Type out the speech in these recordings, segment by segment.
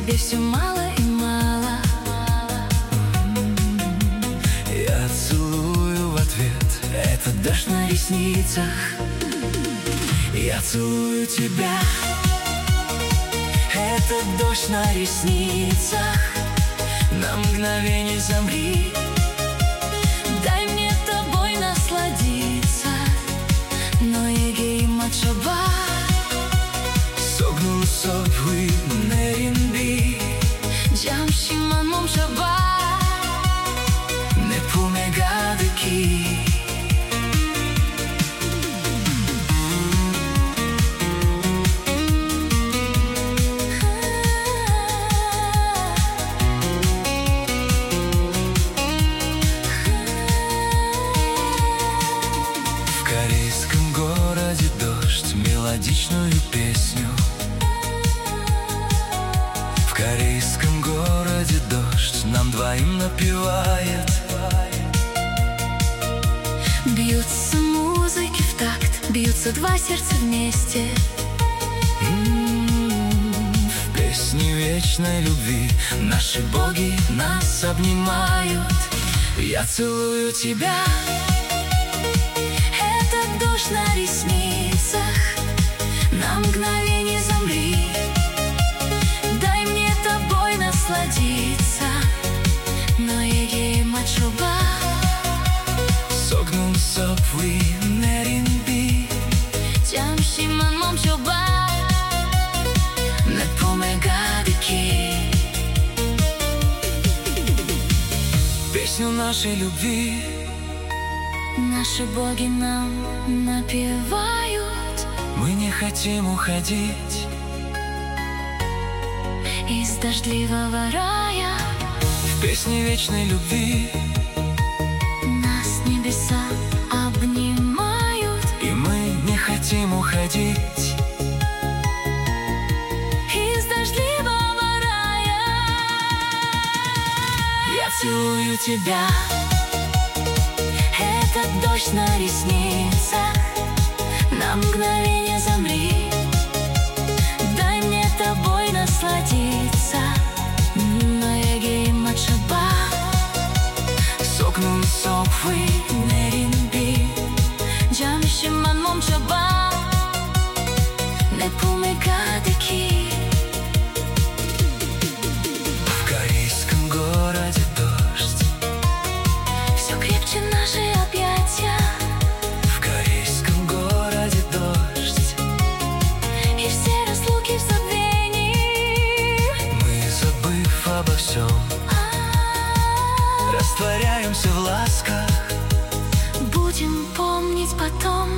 тебе все мало и мало. Я целую в ответ, это дождь на ресницах. Я целую тебя, это дождь на ресницах. На мгновение замри, Дай мне тобой насладиться. Но Егей Мачаба Согнул собой неринби, Джамшиман Момшаба не помегадки. В корейском городе дождь мелодичную песню. В корейском городе дождь нам двоим напевает. Бьются музыки в такт, бьются два сердца вместе. В песне вечной любви наши боги нас обнимают. Я целую тебя, Это дождь на ресницах. На мгновение замри, дай мне тобой насладиться. Но Егей Мачаба согнул собой неринби, Джамшиман Момшаба не помегадки. Песню нашей любви наши боги нам напевают. мы не хотим уходить. Из дождливого рая В песне вечной любви нас небеса обнимают. и мы не хотим уходить. Из дождливого рая Я целую тебя, этот дождь на ресницах. На мгновение замри, дай мне тобой насладиться. Но Егей Мачаба согнул собой неринби, Джамшиман Момшаба не помегадки. в корейском городе дождь. Все крепче наши объятия, В корейском городе дождь. и все разлуки в забвении. Мы, забыв обо всем, растворяемся в ласках. Будем помнить потом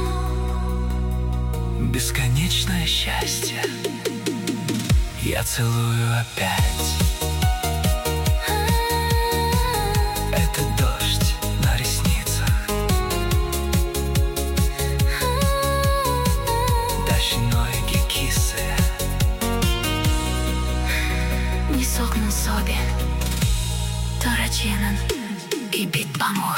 Бесконечное счастье я целую опять. Это дождь на ресницах. Дощиної киси. не согнул собі Тораченен і Бітбамур.